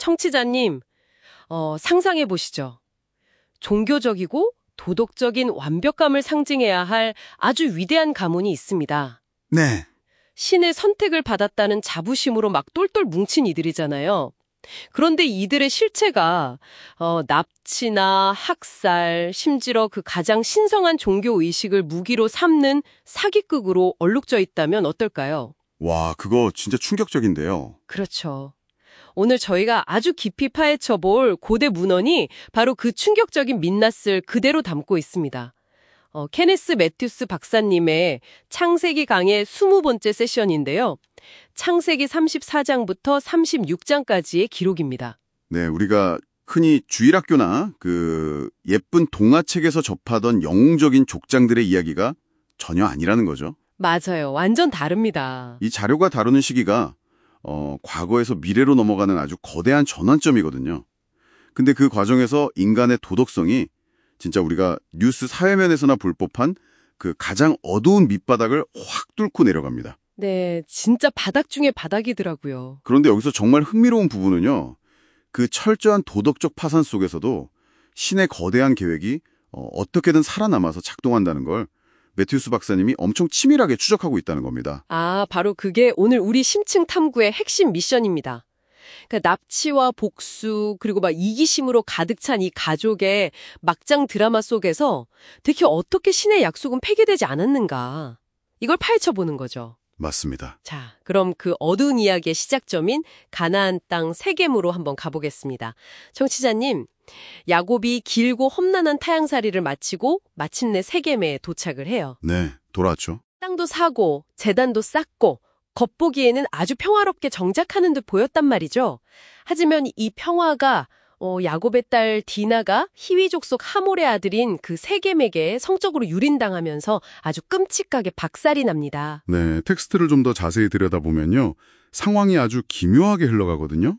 청취자님, 상상해 보시죠. 종교적이고 도덕적인 완벽감을 상징해야 할 아주 위대한 가문이 있습니다. 네. 신의 선택을 받았다는 자부심으로 막 똘똘 뭉친 이들이잖아요. 그런데 이들의 실체가 납치나 학살, 심지어 그 가장 신성한 종교 의식을 무기로 삼는 사기극으로 얼룩져 있다면 어떨까요? 와, 그거 진짜 충격적인데요. 그렇죠. 오늘 저희가 아주 깊이 파헤쳐 볼 고대 문헌이 바로 그 충격적인 민낯을 그대로 담고 있습니다. 케네스 매튜스 박사님의 창세기 강의 20번째 세션인데요. 창세기 34장부터 36장까지의 기록입니다. 네, 우리가 흔히 주일학교나 예쁜 동화책에서 접하던 영웅적인 족장들의 이야기가 전혀 아니라는 거죠. 맞아요. 완전 다릅니다. 이 자료가 다루는 시기가 과거에서 미래로 넘어가는 아주 거대한 전환점이거든요. 근데 그 과정에서 인간의 도덕성이 진짜 우리가 뉴스 사회면에서나 볼 법한 그 가장 어두운 밑바닥을 확 뚫고 내려갑니다. 네, 진짜 바닥 중에 바닥이더라고요. 그런데 여기서 정말 흥미로운 부분은요. 그 철저한 도덕적 파산 속에서도 신의 거대한 계획이 어떻게든 살아남아서 작동한다는 걸 매튜스 박사님이 엄청 치밀하게 추적하고 있다는 겁니다. 아, 바로 그게 오늘 우리 심층 탐구의 핵심 미션입니다. 그러니까 납치와 복수 그리고 막 이기심으로 가득 찬 이 가족의 막장 드라마 속에서 대체 어떻게 신의 약속은 폐기되지 않았는가. 이걸 파헤쳐보는 거죠. 맞습니다. 자, 그럼 그 어두운 이야기의 시작점인 가나안 땅 세겜으로 한번 가보겠습니다. 청취자님, 야곱이 길고 험난한 타향살이를 마치고 마침내 세겜에 도착을 해요. 네, 돌아왔죠. 땅도 사고 제단도 쌓고 겉보기에는 아주 평화롭게 정착하는 듯 보였단 말이죠. 하지만 이 평화가 야곱의 딸 디나가 히위 족속 하몰의 아들인 그 세겜에게 성적으로 유린당하면서 아주 끔찍하게 박살이 납니다. 네, 텍스트를 좀 더 자세히 들여다보면요. 상황이 아주 기묘하게 흘러가거든요.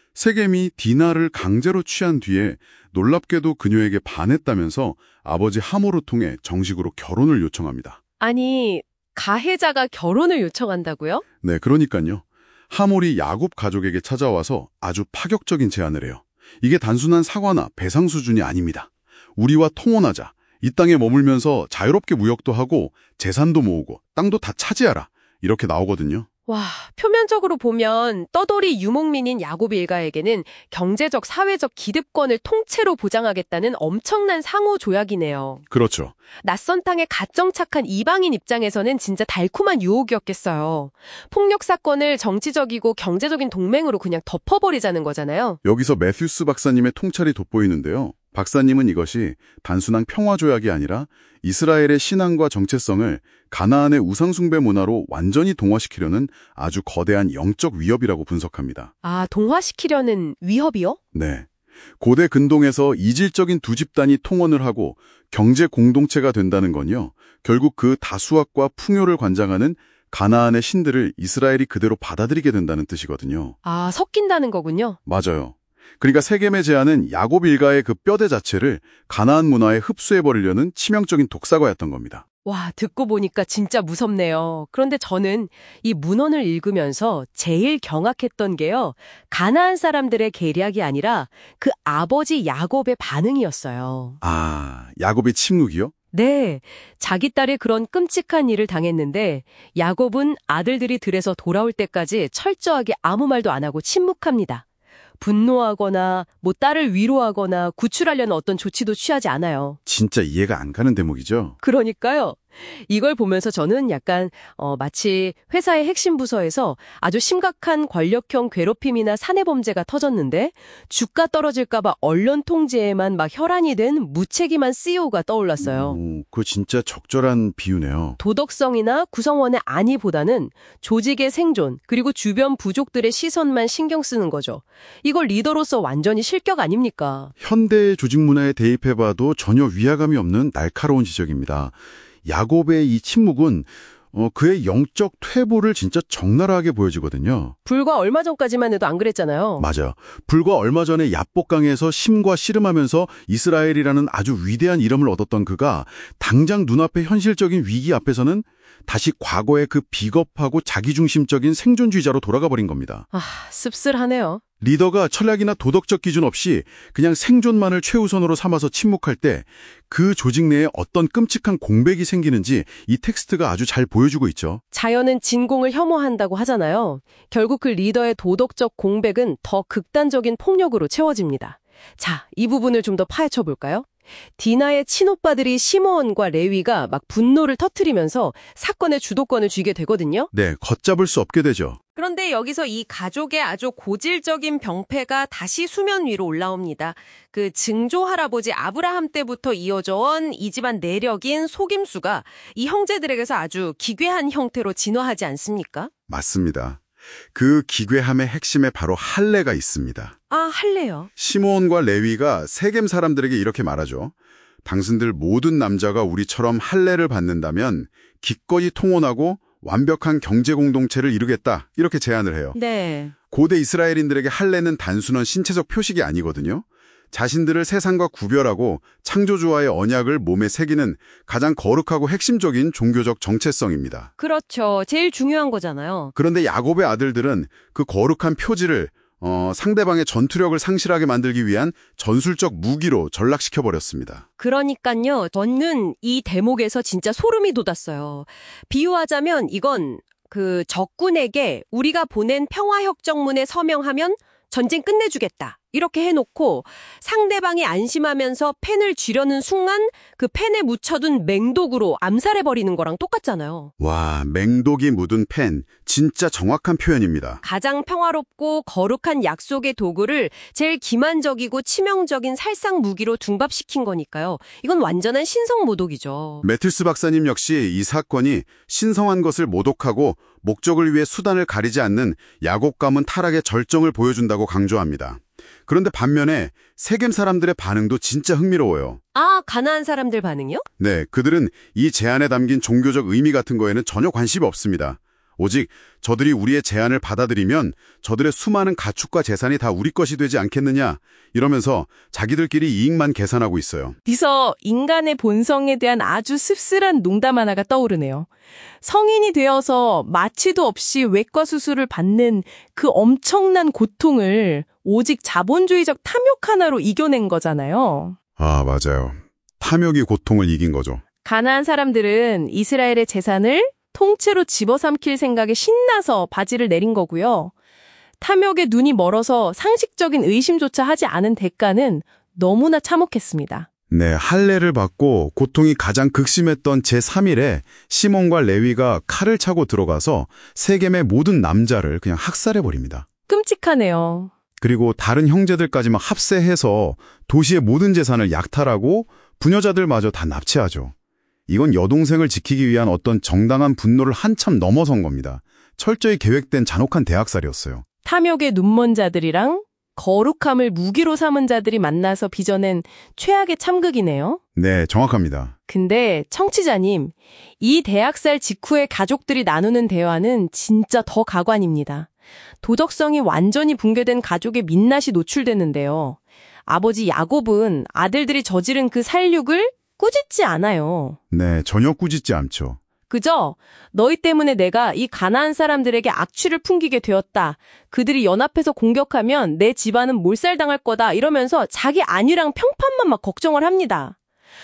세겜이 디나를 강제로 취한 뒤에 놀랍게도 그녀에게 반했다면서 아버지 하몰을 통해 정식으로 결혼을 요청합니다. 아니, 가해자가 결혼을 요청한다고요? 네, 그러니까요. 하몰이 야곱 가족에게 찾아와서 아주 파격적인 제안을 해요. 이게 단순한 사과나 배상 수준이 아닙니다. 우리와 통혼하자. 이 땅에 머물면서 자유롭게 무역도 하고 재산도 모으고 땅도 다 차지하라. 이렇게 나오거든요. 와, 표면적으로 보면 떠돌이 유목민인 야곱 일가에게는 경제적, 사회적 기득권을 통째로 보장하겠다는 엄청난 상호 조약이네요. 그렇죠. 낯선 땅에 갓 정착한 이방인 입장에서는 진짜 달콤한 유혹이었겠어요. 폭력 사건을 정치적이고 경제적인 동맹으로 그냥 덮어버리자는 거잖아요. 여기서 매튜스 박사님의 통찰이 돋보이는데요. 박사님은 이것이 단순한 평화조약이 아니라 이스라엘의 신앙과 정체성을 가나안의 우상숭배 문화로 완전히 동화시키려는 아주 거대한 영적 위협이라고 분석합니다. 아, 동화시키려는 위협이요? 네. 고대 근동에서 이질적인 두 집단이 통혼을 하고 경제 공동체가 된다는 건요. 결국 그 다수학과 풍요를 관장하는 가나안의 신들을 이스라엘이 그대로 받아들이게 된다는 뜻이거든요. 아, 섞인다는 거군요. 맞아요. 그러니까 세겜의 제안은 야곱 일가의 그 뼈대 자체를 가나안 문화에 흡수해버리려는 치명적인 독사과였던 겁니다. 와, 듣고 보니까 진짜 무섭네요. 그런데 저는 이 문헌을 읽으면서 제일 경악했던 게요. 가나안 사람들의 계략이 아니라 그 아버지 야곱의 반응이었어요. 아, 야곱의 침묵이요? 네, 자기 딸이 그런 끔찍한 일을 당했는데 야곱은 아들들이 들에서 돌아올 때까지 철저하게 아무 말도 안 하고 침묵합니다. 분노하거나 딸을 위로하거나 구출하려는 어떤 조치도 취하지 않아요. 진짜 이해가 안 가는 대목이죠? 그러니까요. 이걸 보면서 저는 약간 마치 회사의 핵심 부서에서 아주 심각한 권력형 괴롭힘이나 사내범죄가 터졌는데 주가 떨어질까 봐 언론 통제에만 막 혈안이 된 무책임한 CEO가 떠올랐어요. 그거 진짜 적절한 비유네요. 도덕성이나 구성원의 안위보다는 조직의 생존 그리고 주변 부족들의 시선만 신경 쓰는 거죠. 이걸 리더로서 완전히 실격 아닙니까? 현대 조직 문화에 대입해봐도 전혀 위화감이 없는 날카로운 지적입니다. 야곱의 이 침묵은 그의 영적 퇴보를 진짜 적나라하게 보여지거든요. 불과 얼마 전까지만 해도 안 그랬잖아요. 맞아요. 불과 얼마 전에 야복강에서 심과 씨름하면서 이스라엘이라는 아주 위대한 이름을 얻었던 그가 당장 눈앞의 현실적인 위기 앞에서는 다시 과거의 그 비겁하고 자기중심적인 생존주의자로 돌아가 버린 겁니다. 아, 씁쓸하네요. 리더가 철학이나 도덕적 기준 없이 그냥 생존만을 최우선으로 삼아서 침묵할 때 그 조직 내에 어떤 끔찍한 공백이 생기는지 이 텍스트가 아주 잘 보여주고 있죠. 자연은 진공을 혐오한다고 하잖아요. 결국 그 리더의 도덕적 공백은 더 극단적인 폭력으로 채워집니다. 자, 이 부분을 좀 더 파헤쳐 볼까요? 디나의 친오빠들이 시므온과 레위가 막 분노를 터뜨리면서 사건의 주도권을 쥐게 되거든요. 네, 걷잡을 수 없게 되죠. 그런데 여기서 이 가족의 아주 고질적인 병폐가 다시 수면 위로 올라옵니다. 그 증조 할아버지 아브라함 때부터 이어져 온 이 집안 내력인 속임수가 이 형제들에게서 아주 기괴한 형태로 진화하지 않습니까? 맞습니다. 그 기괴함의 핵심에 바로 할례가 있습니다. 아, 할래요. 시므온과 레위가 세겜 사람들에게 이렇게 말하죠. 당신들 모든 남자가 우리처럼 할례를 받는다면 기꺼이 통혼하고 완벽한 경제 공동체를 이루겠다. 이렇게 제안을 해요. 네. 고대 이스라엘인들에게 할례는 단순한 신체적 표식이 아니거든요. 자신들을 세상과 구별하고 창조주와의 언약을 몸에 새기는 가장 거룩하고 핵심적인 종교적 정체성입니다. 그렇죠. 제일 중요한 거잖아요. 그런데 야곱의 아들들은 그 거룩한 표지를 상대방의 전투력을 상실하게 만들기 위한 전술적 무기로 전락시켜버렸습니다. 그러니까요. 저는 이 대목에서 진짜 소름이 돋았어요. 비유하자면 이건 그 적군에게 우리가 보낸 평화협정문에 서명하면 전쟁 끝내주겠다. 이렇게 해놓고 상대방이 안심하면서 펜을 쥐려는 순간 그 펜에 묻혀둔 맹독으로 암살해버리는 거랑 똑같잖아요. 와, 맹독이 묻은 펜. 진짜 정확한 표현입니다. 가장 평화롭고 거룩한 약속의 도구를 제일 기만적이고 치명적인 살상 무기로 둔갑시킨 거니까요. 이건 완전한 신성모독이죠. 매틸스 박사님 역시 이 사건이 신성한 것을 모독하고 목적을 위해 수단을 가리지 않는 야곱 가문 타락의 절정을 보여준다고 강조합니다. 그런데 반면에 세겜 사람들의 반응도 진짜 흥미로워요. 아, 가나안 사람들 반응이요? 네, 그들은 이 제안에 담긴 종교적 의미 같은 거에는 전혀 관심이 없습니다. 오직 저들이 우리의 제안을 받아들이면 저들의 수많은 가축과 재산이 다 우리 것이 되지 않겠느냐 이러면서 자기들끼리 이익만 계산하고 있어요. 여기서 인간의 본성에 대한 아주 씁쓸한 농담 하나가 떠오르네요. 성인이 되어서 마취도 없이 외과 수술을 받는 그 엄청난 고통을 오직 자본주의적 탐욕 하나로 이겨낸 거잖아요. 아, 맞아요. 탐욕이 고통을 이긴 거죠. 가나안 사람들은 이스라엘의 재산을 통째로 집어삼킬 생각에 신나서 바지를 내린 거고요. 탐욕에 눈이 멀어서 상식적인 의심조차 하지 않은 대가는 너무나 참혹했습니다. 네, 할례를 받고 고통이 가장 극심했던 제3일에 시몬과 레위가 칼을 차고 들어가서 세겜의 모든 남자를 그냥 학살해버립니다. 끔찍하네요. 그리고 다른 형제들까지만 합세해서 도시의 모든 재산을 약탈하고 부녀자들마저 다 납치하죠. 이건 여동생을 지키기 위한 어떤 정당한 분노를 한참 넘어선 겁니다. 철저히 계획된 잔혹한 대학살이었어요. 탐욕에 눈먼 자들이랑 거룩함을 무기로 삼은 자들이 만나서 빚어낸 최악의 참극이네요. 네, 정확합니다. 근데 청취자님, 이 대학살 직후에 가족들이 나누는 대화는 진짜 더 가관입니다. 도덕성이 완전히 붕괴된 가족의 민낯이 노출되는데요. 아버지 야곱은 아들들이 저지른 그 살육을 꾸짖지 않아요. 네, 전혀 꾸짖지 않죠. 그저 너희 때문에 내가 이 가나안 사람들에게 악취를 풍기게 되었다. 그들이 연합해서 공격하면 내 집안은 몰살당할 거다. 이러면서 자기 안위랑 평판만 막 걱정을 합니다.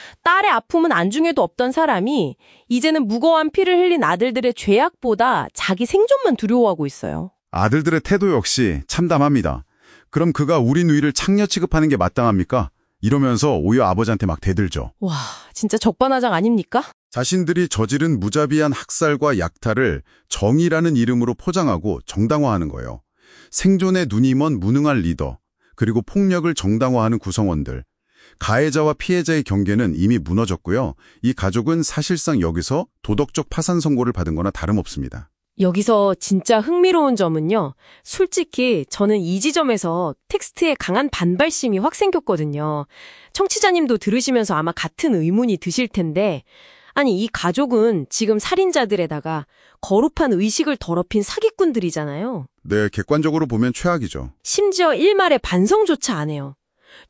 딸의 아픔은 안중에도 없던 사람이 이제는 무고한 피를 흘린 아들들의 죄악보다 자기 생존만 두려워하고 있어요. 아들들의 태도 역시 참담합니다. 그럼 그가 우리 누이를 창녀 취급하는 게 마땅합니까? 이러면서 오히려 아버지한테 막 대들죠. 와, 진짜 적반하장 아닙니까? 자신들이 저지른 무자비한 학살과 약탈을 정의라는 이름으로 포장하고 정당화하는 거예요. 생존에 눈이 먼 무능한 리더, 그리고 폭력을 정당화하는 구성원들. 가해자와 피해자의 경계는 이미 무너졌고요. 이 가족은 사실상 여기서 도덕적 파산 선고를 받은 거나 다름없습니다. 여기서 진짜 흥미로운 점은요. 솔직히 저는 이 지점에서 텍스트에 강한 반발심이 확 생겼거든요. 청취자님도 들으시면서 아마 같은 의문이 드실 텐데 아니 이 가족은 지금 살인자들에다가 거룩한 의식을 더럽힌 사기꾼들이잖아요. 네, 객관적으로 보면 최악이죠. 심지어 일말의 반성조차 안 해요.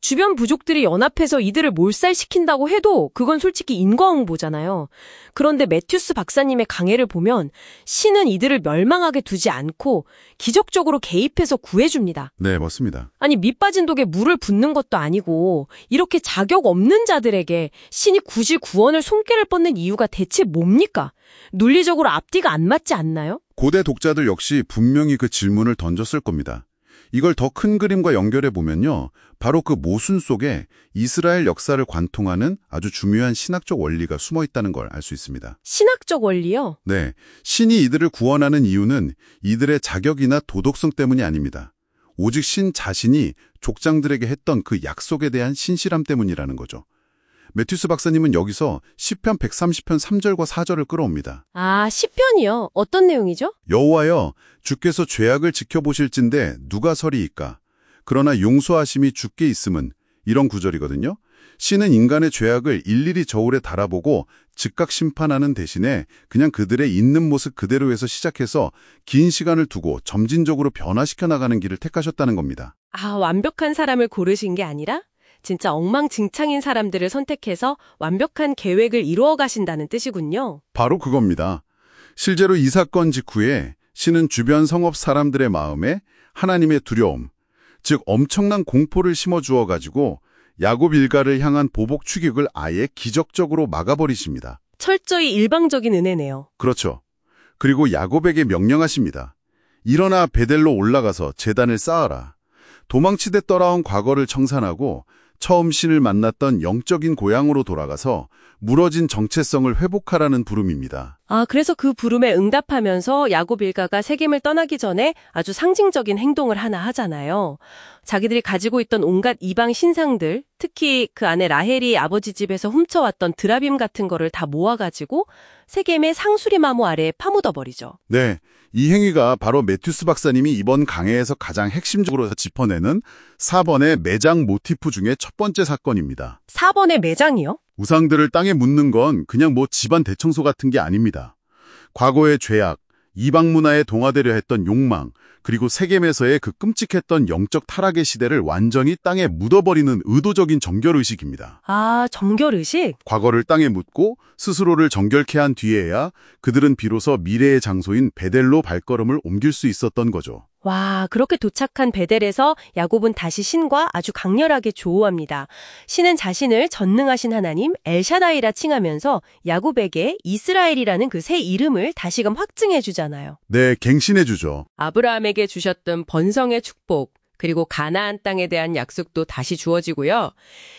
주변 부족들이 연합해서 이들을 몰살시킨다고 해도 그건 솔직히 인과응보잖아요. 그런데 매튜스 박사님의 강해를 보면 신은 이들을 멸망하게 두지 않고 기적적으로 개입해서 구해줍니다. 네, 맞습니다. 아니 밑빠진 독에 물을 붓는 것도 아니고 이렇게 자격 없는 자들에게 신이 굳이 구원을 손길을 뻗는 이유가 대체 뭡니까? 논리적으로 앞뒤가 안 맞지 않나요? 고대 독자들 역시 분명히 그 질문을 던졌을 겁니다. 이걸 더 큰 그림과 연결해 보면요. 바로 그 모순 속에 이스라엘 역사를 관통하는 아주 중요한 신학적 원리가 숨어 있다는 걸 알 수 있습니다. 신학적 원리요? 네, 신이 이들을 구원하는 이유는 이들의 자격이나 도덕성 때문이 아닙니다. 오직 신 자신이 족장들에게 했던 그 약속에 대한 신실함 때문이라는 거죠. 매튜스 박사님은 여기서 시편 130편 3절과 4절을 끌어옵니다. 아, 시편이요? 어떤 내용이죠? 여호와여, 주께서 죄악을 지켜보실진데 누가 서리이까? 그러나 용서하심이 주께 있음은, 이런 구절이거든요. 신은 인간의 죄악을 일일이 저울에 달아보고 즉각 심판하는 대신에 그냥 그들의 있는 모습 그대로에서 시작해서 긴 시간을 두고 점진적으로 변화시켜 나가는 길을 택하셨다는 겁니다. 아, 완벽한 사람을 고르신 게 아니라 진짜 엉망진창인 사람들을 선택해서 완벽한 계획을 이루어 가신다는 뜻이군요. 바로 그겁니다. 실제로 이 사건 직후에 신은 주변 성읍 사람들의 마음에 하나님의 두려움, 즉 엄청난 공포를 심어주어 가지고 야곱 일가를 향한 보복 추격을 아예 기적적으로 막아버리십니다. 철저히 일방적인 은혜네요. 그렇죠. 그리고 야곱에게 명령하십니다. 일어나 베델로 올라가서 제단을 쌓아라. 도망치듯 떠나온 과거를 청산하고 처음 신을 만났던 영적인 고향으로 돌아가서 무너진 정체성을 회복하라는 부름입니다. 아, 그래서 그 부름에 응답하면서 야곱 일가가 세겜을 떠나기 전에 아주 상징적인 행동을 하나 하잖아요. 자기들이 가지고 있던 온갖 이방 신상들, 특히 그 안에 라헬이 아버지 집에서 훔쳐왔던 드라빔 같은 거를 다 모아가지고 세겜의 상수리 마모 아래에 파묻어버리죠. 네, 이 행위가 바로 매튜스 박사님이 이번 강해에서 가장 핵심적으로 짚어내는 4번의 매장 모티프 중에 첫 번째 사건입니다. 4번의 매장이요? 우상들을 땅에 묻는 건 그냥 뭐 집안 대청소 같은 게 아닙니다. 과거의 죄악, 이방 문화에 동화되려 했던 욕망, 그리고 세겜에서의 그 끔찍했던 영적 타락의 시대를 완전히 땅에 묻어버리는 의도적인 정결의식입니다. 아, 정결의식? 과거를 땅에 묻고 스스로를 정결케 한 뒤에야 그들은 비로소 미래의 장소인 베델로 발걸음을 옮길 수 있었던 거죠. 와, 그렇게 도착한 베델에서 야곱은 다시 신과 아주 강렬하게 조우합니다. 신은 자신을 전능하신 하나님 엘샤다이라 칭하면서 야곱에게 이스라엘이라는 그 새 이름을 다시금 확증해 주잖아요. 네, 갱신해 주죠. 아브라함에게 주셨던 번성의 축복, 그리고 가나안 땅에 대한 약속도 다시 주어지고요.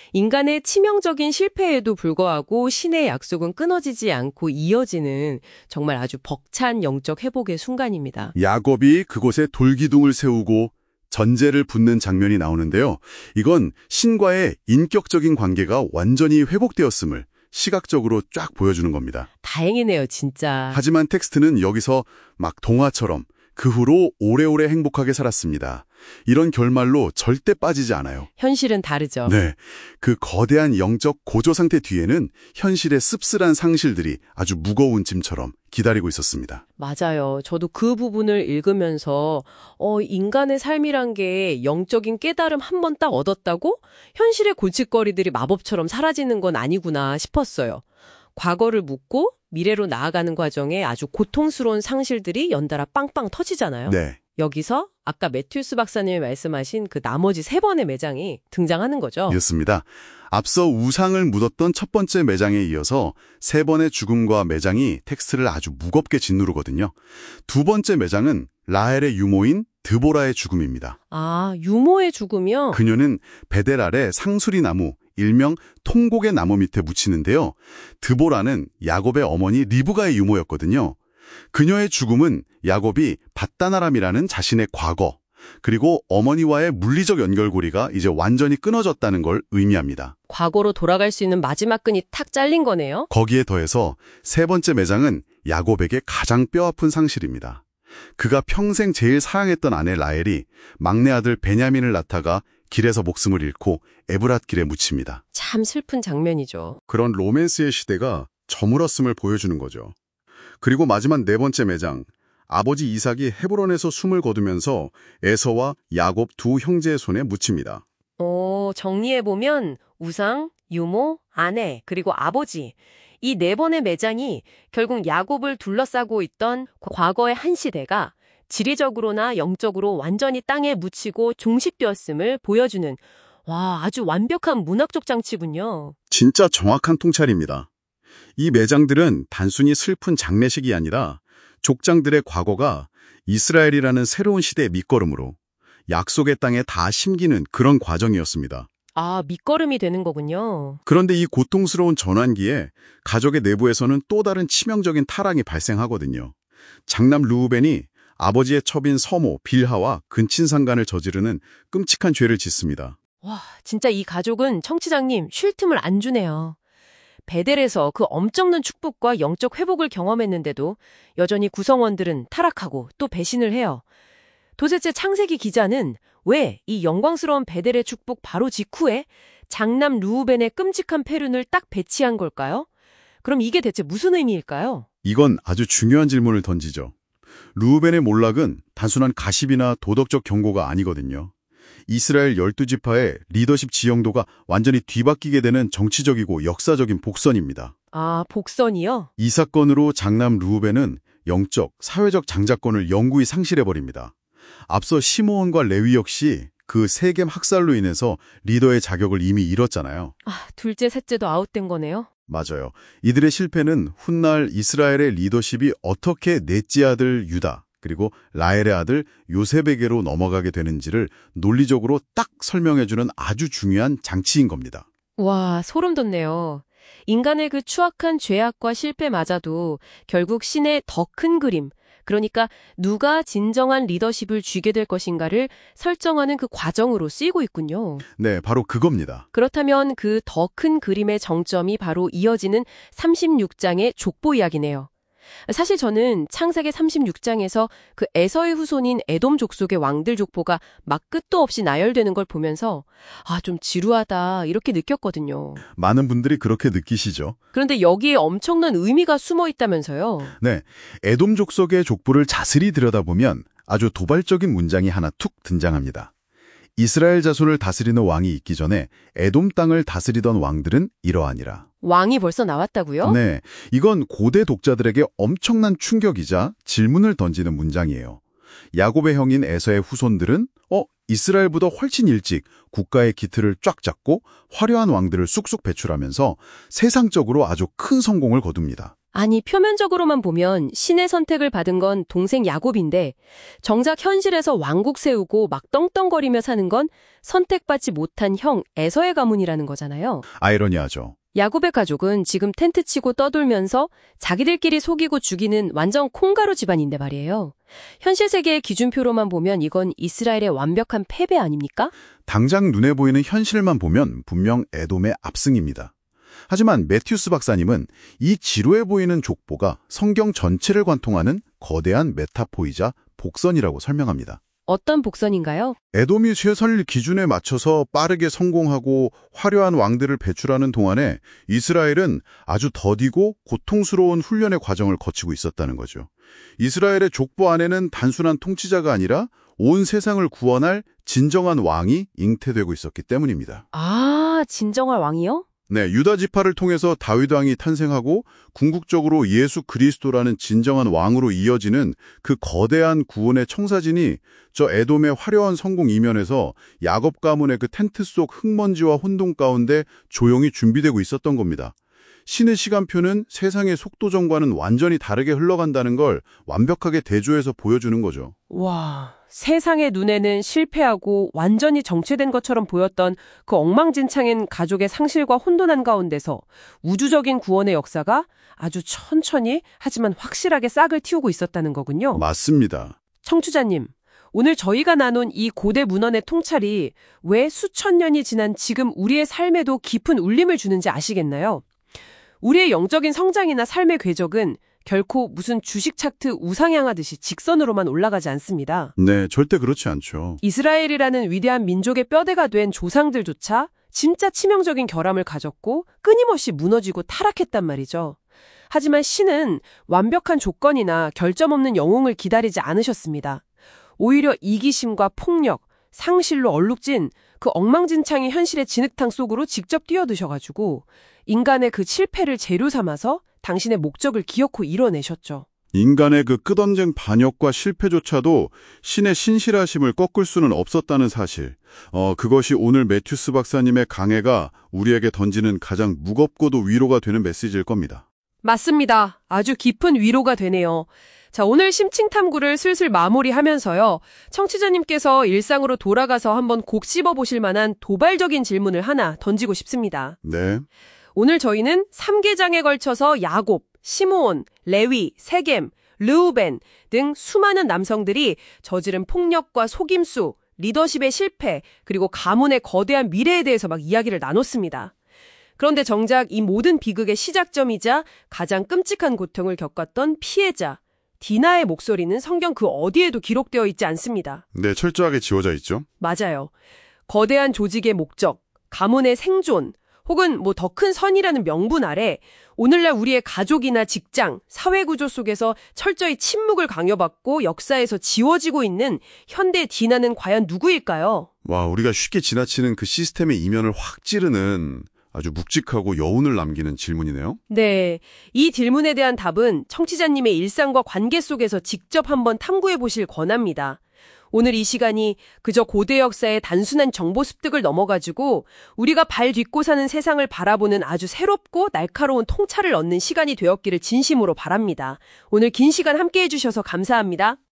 인간의 치명적인 실패에도 불구하고 신의 약속은 끊어지지 않고 이어지는 정말 아주 벅찬 영적 회복의 순간입니다. 야곱이 그곳에 돌기둥을 세우고 전제를 붓는 장면이 나오는데요. 이건 신과의 인격적인 관계가 완전히 회복되었음을 시각적으로 쫙 보여주는 겁니다. 다행이네요, 진짜. 하지만 텍스트는 여기서 막 동화처럼 그 후로 오래오래 행복하게 살았습니다. 이런 결말로 절대 빠지지 않아요. 현실은 다르죠. 네, 그 거대한 영적 고조 상태 뒤에는 현실의 씁쓸한 상실들이 아주 무거운 짐처럼 기다리고 있었습니다. 맞아요. 저도 그 부분을 읽으면서 인간의 삶이란 게 영적인 깨달음 한 번 딱 얻었다고 현실의 골칫거리들이 마법처럼 사라지는 건 아니구나 싶었어요. 과거를 묻고 미래로 나아가는 과정에 아주 고통스러운 상실들이 연달아 빵빵 터지잖아요. 네. 여기서 아까 매튜스 박사님이 말씀하신 그 나머지 3번의 매장이 등장하는 거죠. 이렇습니다. 앞서 우상을 묻었던 첫 번째 매장에 이어서 3번의 죽음과 매장이 텍스트를 아주 무겁게 짓누르거든요. 두 번째 매장은 라헬의 유모인 드보라의 죽음입니다. 아, 유모의 죽음이요? 그녀는 베델 아래 상수리 나무, 일명 통곡의 나무 밑에 묻히는데요. 드보라는 야곱의 어머니 리브가의 유모였거든요. 그녀의 죽음은 야곱이 밧다나람이라는 자신의 과거, 그리고 어머니와의 물리적 연결고리가 이제 완전히 끊어졌다는 걸 의미합니다. 과거로 돌아갈 수 있는 마지막 끈이 탁 잘린 거네요. 거기에 더해서 세 번째 매장은 야곱에게 가장 뼈아픈 상실입니다. 그가 평생 제일 사랑했던 아내 라헬이 막내 아들 베냐민을 낳다가 길에서 목숨을 잃고 에브랏 길에 묻힙니다. 참 슬픈 장면이죠. 그런 로맨스의 시대가 저물었음을 보여주는 거죠. 그리고 마지막 네 번째 매장, 아버지 이삭이 헤브론에서 숨을 거두면서 에서와 야곱 두 형제의 손에 묻힙니다. 정리해보면 우상, 유모, 아내, 그리고 아버지. 이 네 번의 매장이 결국 야곱을 둘러싸고 있던 과거의 한 시대가 지리적으로나 영적으로 완전히 땅에 묻히고 종식되었음을 보여주는 아주 완벽한 문학적 장치군요. 진짜 정확한 통찰입니다. 이 매장들은 단순히 슬픈 장례식이 아니라 족장들의 과거가 이스라엘이라는 새로운 시대의 밑거름으로 약속의 땅에 다 심기는 그런 과정이었습니다. 밑거름이 되는 거군요. 그런데 이 고통스러운 전환기에 가족의 내부에서는 또 다른 치명적인 타락이 발생하거든요. 장남 르우벤이 아버지의 첩인 서모 빌하와 근친상간을 저지르는 끔찍한 죄를 짓습니다. 진짜 이 가족은 청취자님 쉴 틈을 안 주네요. 베델에서 그 엄청난 축복과 영적 회복을 경험했는데도 여전히 구성원들은 타락하고 또 배신을 해요. 도대체 창세기 기자는 왜 이 영광스러운 베델의 축복 바로 직후에 장남 르우벤의 끔찍한 패륜을 딱 배치한 걸까요? 그럼 이게 대체 무슨 의미일까요? 이건 아주 중요한 질문을 던지죠. 르우벤의 몰락은 단순한 가십이나 도덕적 경고가 아니거든요. 이스라엘 12지파의 리더십 지형도가 완전히 뒤바뀌게 되는 정치적이고 역사적인 복선입니다. 복선이요? 이 사건으로 장남 르우벤은 영적, 사회적 장자권을 영구히 상실해버립니다. 앞서 시므온과 레위 역시 그 세겜 학살로 인해서 리더의 자격을 이미 잃었잖아요. 둘째, 셋째도 아웃된 거네요. 맞아요. 이들의 실패는 훗날 이스라엘의 리더십이 어떻게 넷째 아들 유다, 그리고 라헬의 아들 요셉에게로 넘어가게 되는지를 논리적으로 딱 설명해주는 아주 중요한 장치인 겁니다. 소름 돋네요. 인간의 그 추악한 죄악과 실패마저도 결국 신의 더 큰 그림, 그러니까 누가 진정한 리더십을 쥐게 될 것인가를 설정하는 그 과정으로 쓰이고 있군요. 네, 바로 그겁니다. 그렇다면 그 더 큰 그림의 정점이 바로 이어지는 36장의 족보 이야기네요. 사실 저는 창세기 36장에서 그 에서의 후손인 에돔 족속의 왕들 족보가 막 끝도 없이 나열되는 걸 보면서 좀 지루하다 이렇게 느꼈거든요. 많은 분들이 그렇게 느끼시죠. 그런데 여기에 엄청난 의미가 숨어 있다면서요. 네, 에돔 족속의 족보를 자세히 들여다보면 아주 도발적인 문장이 하나 툭 등장합니다. 이스라엘 자손을 다스리는 왕이 있기 전에 에돔 땅을 다스리던 왕들은 이러하니라. 왕이 벌써 나왔다고요? 네, 이건 고대 독자들에게 엄청난 충격이자 질문을 던지는 문장이에요. 야곱의 형인 에서의 후손들은 이스라엘보다 훨씬 일찍 국가의 기틀을 쫙 잡고 화려한 왕들을 쑥쑥 배출하면서 세상적으로 아주 큰 성공을 거둡니다. 아니, 표면적으로만 보면 신의 선택을 받은 건 동생 야곱인데 정작 현실에서 왕국 세우고 막 떵떵거리며 사는 건 선택받지 못한 형 에서의 가문이라는 거잖아요. 아이러니하죠. 야곱의 가족은 지금 텐트 치고 떠돌면서 자기들끼리 속이고 죽이는 완전 콩가루 집안인데 말이에요. 현실 세계의 기준표로만 보면 이건 이스라엘의 완벽한 패배 아닙니까? 당장 눈에 보이는 현실만 보면 분명 에돔의 압승입니다. 하지만 매튜스 박사님은 이 지루해 보이는 족보가 성경 전체를 관통하는 거대한 메타포이자 복선이라고 설명합니다. 어떤 복선인가요? 에돔이 쇠설 기준에 맞춰서 빠르게 성공하고 화려한 왕들을 배출하는 동안에 이스라엘은 아주 더디고 고통스러운 훈련의 과정을 거치고 있었다는 거죠. 이스라엘의 족보 안에는 단순한 통치자가 아니라 온 세상을 구원할 진정한 왕이 잉태되고 있었기 때문입니다. 진정한 왕이요? 네, 유다 지파를 통해서 다윗 왕이 탄생하고 궁극적으로 예수 그리스도라는 진정한 왕으로 이어지는 그 거대한 구원의 청사진이 저 에돔의 화려한 성공 이면에서 야곱 가문의 그 텐트 속 흙먼지와 혼돈 가운데 조용히 준비되고 있었던 겁니다. 신의 시간표는 세상의 속도전과는 완전히 다르게 흘러간다는 걸 완벽하게 대조해서 보여주는 거죠. 세상의 눈에는 실패하고 완전히 정체된 것처럼 보였던 그 엉망진창인 가족의 상실과 혼돈한 가운데서 우주적인 구원의 역사가 아주 천천히 하지만 확실하게 싹을 틔우고 있었다는 거군요. 맞습니다. 청취자님, 오늘 저희가 나눈 이 고대 문헌의 통찰이 왜 수천 년이 지난 지금 우리의 삶에도 깊은 울림을 주는지 아시겠나요? 우리의 영적인 성장이나 삶의 궤적은 결코 무슨 주식 차트 우상향하듯이 직선으로만 올라가지 않습니다. 네, 절대 그렇지 않죠. 이스라엘이라는 위대한 민족의 뼈대가 된 조상들조차 진짜 치명적인 결함을 가졌고 끊임없이 무너지고 타락했단 말이죠. 하지만 신은 완벽한 조건이나 결점 없는 영웅을 기다리지 않으셨습니다. 오히려 이기심과 폭력, 상실로 얼룩진 그 엉망진창의 현실의 진흙탕 속으로 직접 뛰어드셔가지고 인간의 그 실패를 재료 삼아서 당신의 목적을 기어코 이뤄내셨죠. 인간의 그 끝언쟁 반역과 실패조차도 신의 신실하심을 꺾을 수는 없었다는 사실. 그것이 오늘 매튜스 박사님의 강해가 우리에게 던지는 가장 무겁고도 위로가 되는 메시지일 겁니다. 맞습니다. 아주 깊은 위로가 되네요. 자, 오늘 심층탐구를 슬슬 마무리하면서요. 청취자님께서 일상으로 돌아가서 한번 곡 씹어보실 만한 도발적인 질문을 하나 던지고 싶습니다. 네. 오늘 저희는 3계장에 걸쳐서 야곱, 시므온, 레위, 세겜, 르우벤 등 수많은 남성들이 저지른 폭력과 속임수, 리더십의 실패, 그리고 가문의 거대한 미래에 대해서 막 이야기를 나눴습니다. 그런데 정작 이 모든 비극의 시작점이자 가장 끔찍한 고통을 겪었던 피해자, 디나의 목소리는 성경 그 어디에도 기록되어 있지 않습니다. 네, 철저하게 지워져 있죠. 맞아요. 거대한 조직의 목적, 가문의 생존, 혹은 더 큰 선이라는 명분 아래 오늘날 우리의 가족이나 직장, 사회구조 속에서 철저히 침묵을 강요받고 역사에서 지워지고 있는 현대 디나는 과연 누구일까요? 와, 우리가 쉽게 지나치는 그 시스템의 이면을 확 찌르는 아주 묵직하고 여운을 남기는 질문이네요. 네, 이 질문에 대한 답은 청취자님의 일상과 관계 속에서 직접 한번 탐구해 보실 권합니다. 오늘 이 시간이 그저 고대 역사의 단순한 정보 습득을 넘어가지고 우리가 발 딛고 사는 세상을 바라보는 아주 새롭고 날카로운 통찰을 얻는 시간이 되었기를 진심으로 바랍니다. 오늘 긴 시간 함께해 주셔서 감사합니다.